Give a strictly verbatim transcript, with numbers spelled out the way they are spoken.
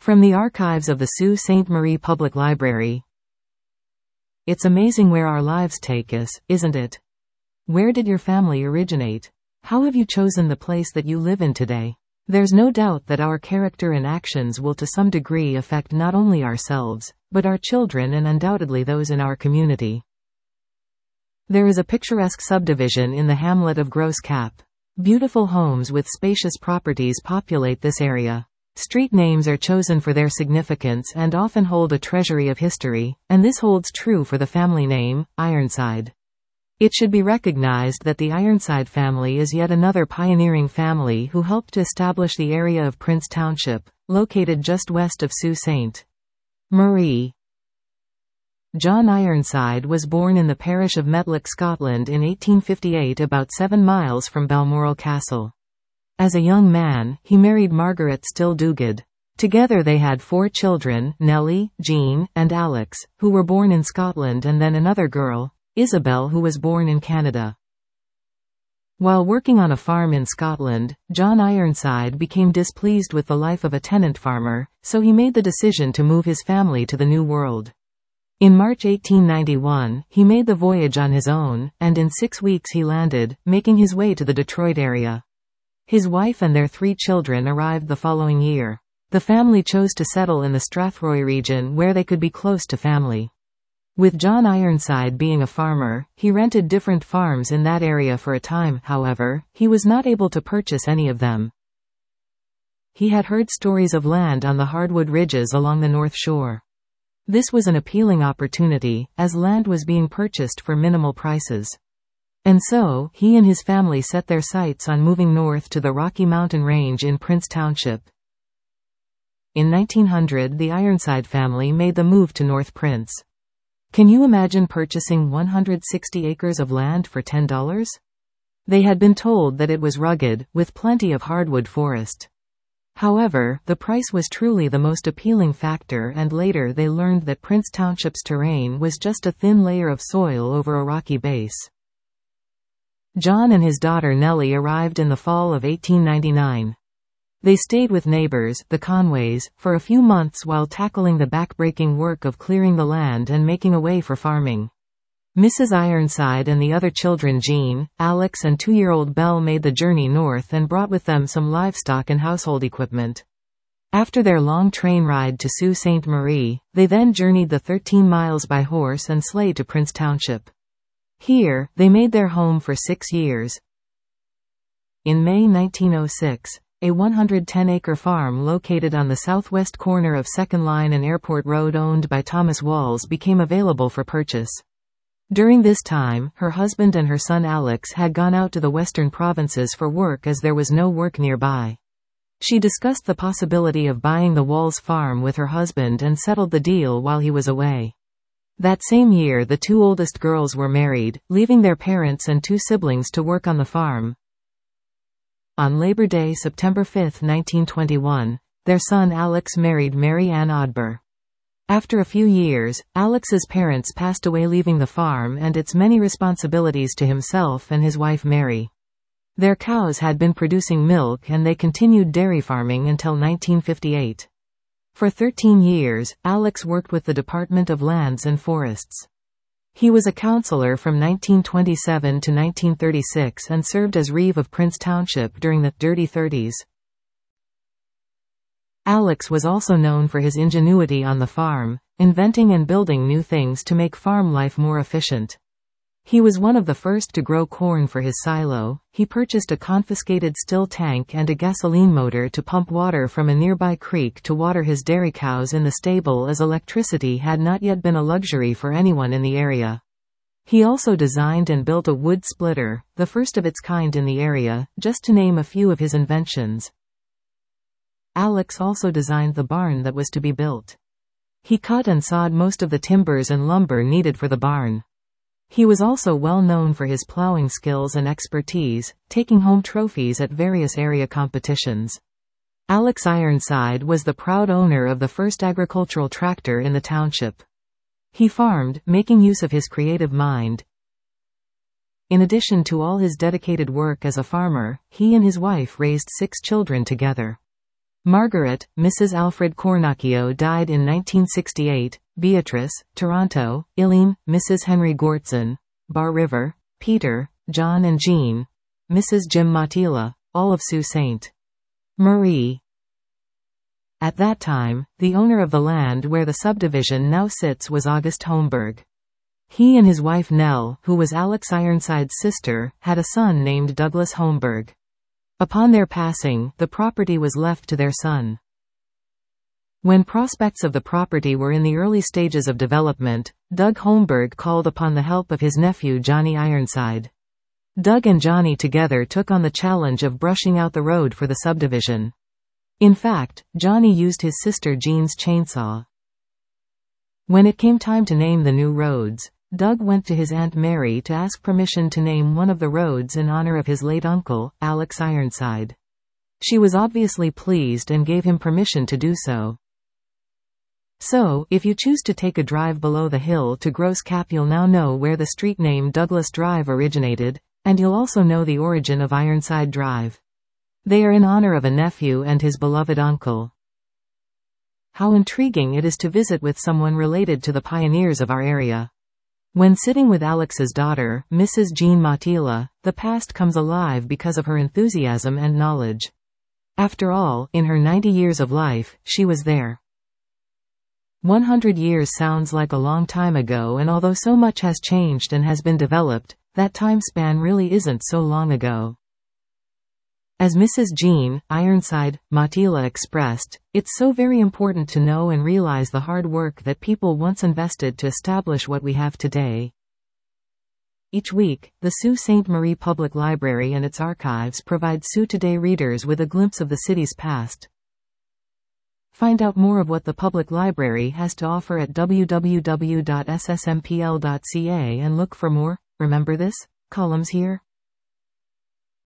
From the archives of the Sault Ste. Marie Public Library. It's amazing where our lives take us, isn't it? Where did your family originate? How have you chosen the place that you live in today? There's no doubt that our character and actions will to some degree affect not only ourselves, but our children and undoubtedly those in our community. There is a picturesque subdivision in the hamlet of Gros Cap. Beautiful homes with spacious properties populate this area. Street names are chosen for their significance and often hold a treasury of history, and this holds true for the family name, Ironside. It should be recognized that the Ironside family is yet another pioneering family who helped to establish the area of Prince Township, located just west of Sault Ste. Marie. John Ironside was born in the parish of Metlick, Scotland in eighteen fifty-eight, about seven miles from Balmoral Castle. As a young man, he married Margaret Still Duguid. Together they had four children, Nellie, Jean, and Alex, who were born in Scotland, and then another girl, Isabel, who was born in Canada. While working on a farm in Scotland, John Ironside became displeased with the life of a tenant farmer, so he made the decision to move his family to the New World. In March eighteen ninety-one, he made the voyage on his own, and in six weeks he landed, making his way to the Detroit area. His wife and their three children arrived the following year. The family chose to settle in the Strathroy region where they could be close to family. With John Ironside being a farmer, he rented different farms in that area for a time. However, he was not able to purchase any of them. He had heard stories of land on the hardwood ridges along the North Shore. This was an appealing opportunity, as land was being purchased for minimal prices. And so, he and his family set their sights on moving north to the Rocky Mountain Range in Prince Township. In nineteen hundred, the Ironside family made the move to North Prince. Can you imagine purchasing one hundred sixty acres of land for ten dollars? They had been told that it was rugged, with plenty of hardwood forest. However, the price was truly the most appealing factor, and later they learned that Prince Township's terrain was just a thin layer of soil over a rocky base. John and his daughter Nellie arrived in the fall of eighteen ninety-nine. They stayed with neighbors, the Conways, for a few months while tackling the backbreaking work of clearing the land and making a way for farming. Missus Ironside and the other children Jean, Alex and two-year-old Belle made the journey north and brought with them some livestock and household equipment. After their long train ride to Sault Ste. Marie, they then journeyed the thirteen miles by horse and sleigh to Prince Township. Here, they made their home for six years. In May nineteen oh six, a one hundred ten acre farm located on the southwest corner of Second Line and Airport Road owned by Thomas Walls became available for purchase. During this time, her husband and her son Alex had gone out to the western provinces for work as there was no work nearby. She discussed the possibility of buying the Walls farm with her husband and settled the deal while he was away. That same year the two oldest girls were married, leaving their parents and two siblings to work on the farm. On Labor Day, September fifth, nineteen twenty-one, their son Alex married Mary Ann Odber. After a few years, Alex's parents passed away, leaving the farm and its many responsibilities to himself and his wife Mary. Their cows had been producing milk and they continued dairy farming until nineteen fifty-eight. For thirteen years, Alex worked with the Department of Lands and Forests. He was a counselor from nineteen twenty-seven to nineteen thirty-six and served as Reeve of Prince Township during the Dirty Thirties. Alex was also known for his ingenuity on the farm, inventing and building new things to make farm life more efficient. He was one of the first to grow corn for his silo. He purchased a confiscated still tank and a gasoline motor to pump water from a nearby creek to water his dairy cows in the stable, as electricity had not yet been a luxury for anyone in the area. He also designed and built a wood splitter, the first of its kind in the area, just to name a few of his inventions. Alex also designed the barn that was to be built. He cut and sawed most of the timbers and lumber needed for the barn. He was also well known for his plowing skills and expertise, taking home trophies at various area competitions. Alex Ironside was the proud owner of the first agricultural tractor in the township. He farmed, making use of his creative mind. In addition to all his dedicated work as a farmer, he and his wife raised six children together. Margaret, Missus Alfred Cornacchio died in nineteen sixty-eight, Beatrice, Toronto, Eileen, Missus Henry Gortson, Bar River, Peter, John and Jean, Missus Jim Matila, all of Sault Ste. Marie. At that time, the owner of the land where the subdivision now sits was August Holmberg. He and his wife Nell, who was Alex Ironside's sister, had a son named Douglas Holmberg. Upon their passing, the property was left to their son. When prospects of the property were in the early stages of development, Doug Holmberg called upon the help of his nephew Johnny Ironside. Doug and Johnny together took on the challenge of brushing out the road for the subdivision. In fact, Johnny used his sister Jean's chainsaw. When it came time to name the new roads, Doug went to his Aunt Mary to ask permission to name one of the roads in honor of his late uncle, Alex Ironside. She was obviously pleased and gave him permission to do so. So, if you choose to take a drive below the hill to Gross Cap, you'll now know where the street name Douglas Drive originated, and you'll also know the origin of Ironside Drive. They are in honor of a nephew and his beloved uncle. How intriguing it is to visit with someone related to the pioneers of our area. When sitting with Alex's daughter, Missus Jean Matila, the past comes alive because of her enthusiasm and knowledge. After all, in her ninety years of life, she was there. one hundred years sounds like a long time ago, and although so much has changed and has been developed, that time span really isn't so long ago. As Missus Jean Ironside Matila expressed, it's so very important to know and realize the hard work that people once invested to establish what we have today. Each week, the Sault Ste. Marie Public Library and its archives provide Sault Today readers with a glimpse of the city's past. Find out more of what the public library has to offer at w w w dot s s m p l dot c a and look for more, remember this, columns here.